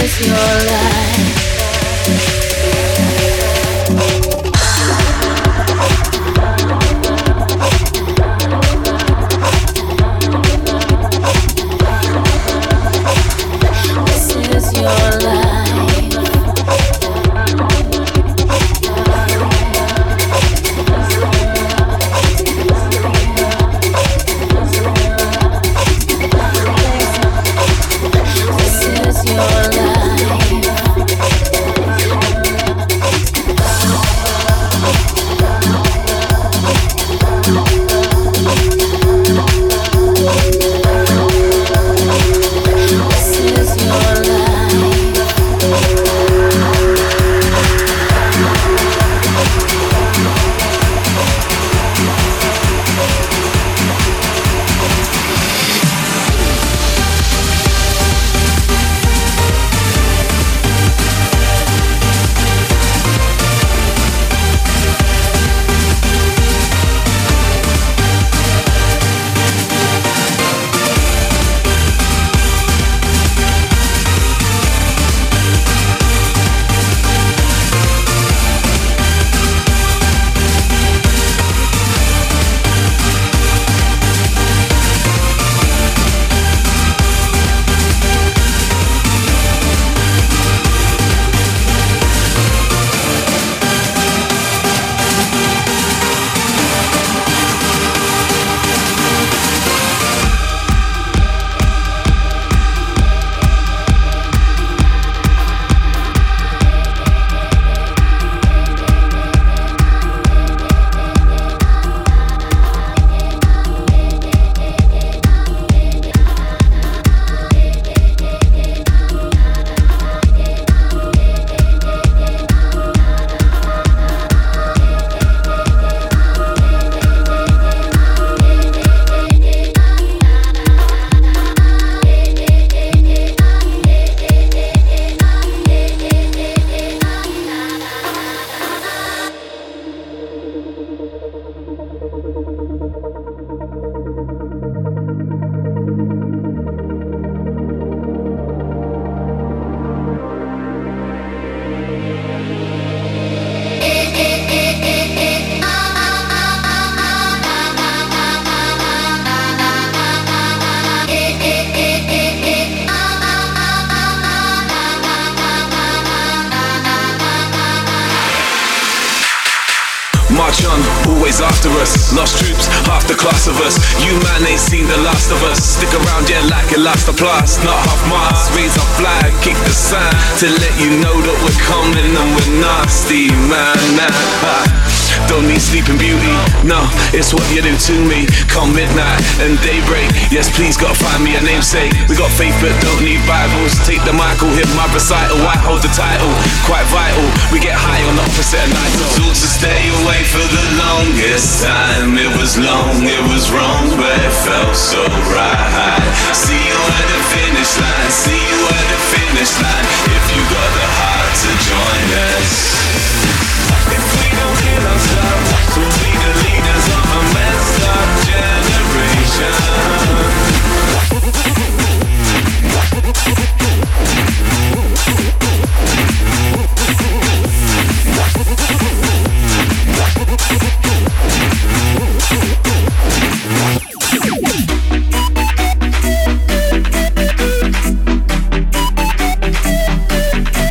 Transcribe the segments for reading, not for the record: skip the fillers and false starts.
March on, always after us. Lost troops, half the class of us. You man ain't seen the last of us. Stick around, yeah, like it lasts the blast. Not half mast, raise our flag, kick the sign to let you know that we're coming and we're nasty, man. Don't need sleeping beauty, no, it's what you do to me. Come midnight and daybreak, yes please gotta find me a namesake. We got faith but don't need Bibles. Take the Michael, hit my recital, I hold the title, quite vital. We get high on the opposite of night. Told to stay away for the longest time. It was long, it was wrong, but it felt so right. See you at the finish line, see you at the finish line. If you got the heart to join us. If we don't kill ourselves, we'll be the leaders of a messed up generation.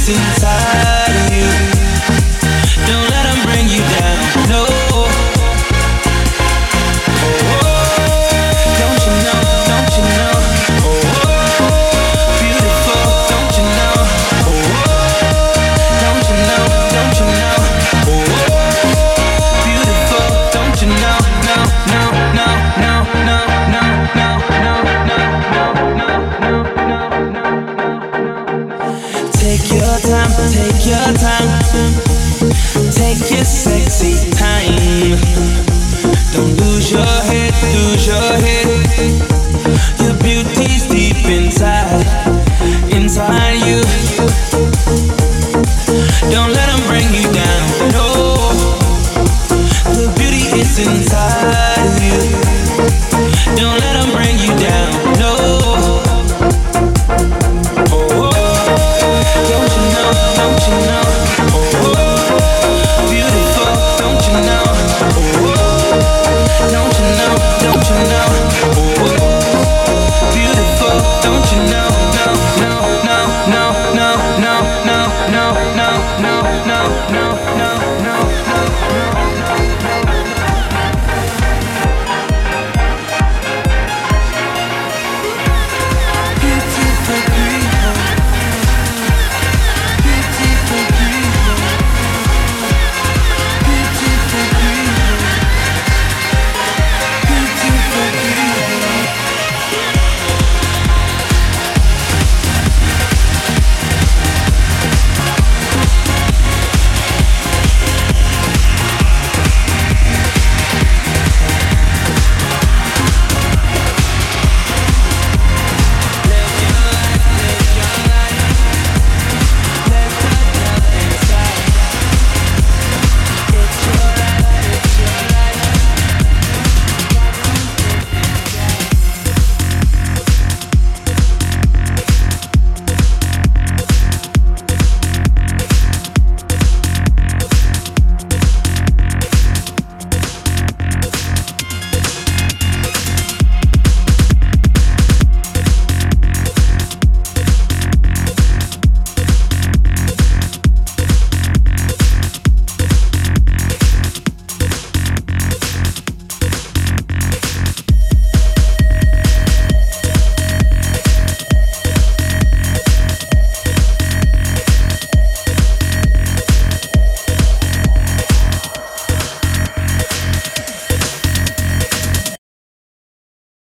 inside of you. Don't let them bring you down, no. Don't you know, don't you know? Beautiful, don't you know? Don't you know, don't you know? Beautiful, don't you know? No, no, no, no, no, no, no, no, no, no, no, no, no. Take your time, take your time. Take your sexy time. Don't lose your head, lose your head. Your beauty's the